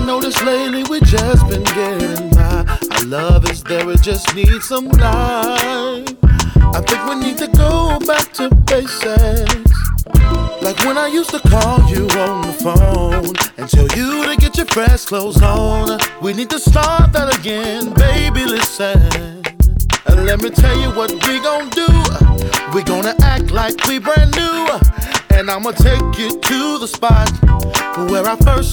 noticed lately we just been getting by. Our love is there, it just needs some life. I think we need to go back to basics. Like when I used to call you on the phone and tell you to get your fresh clothes on. We need to start that again, baby, listen. Let me tell you what we gon' do. We gonna act like we brand new. And I'ma take you to the spot where I first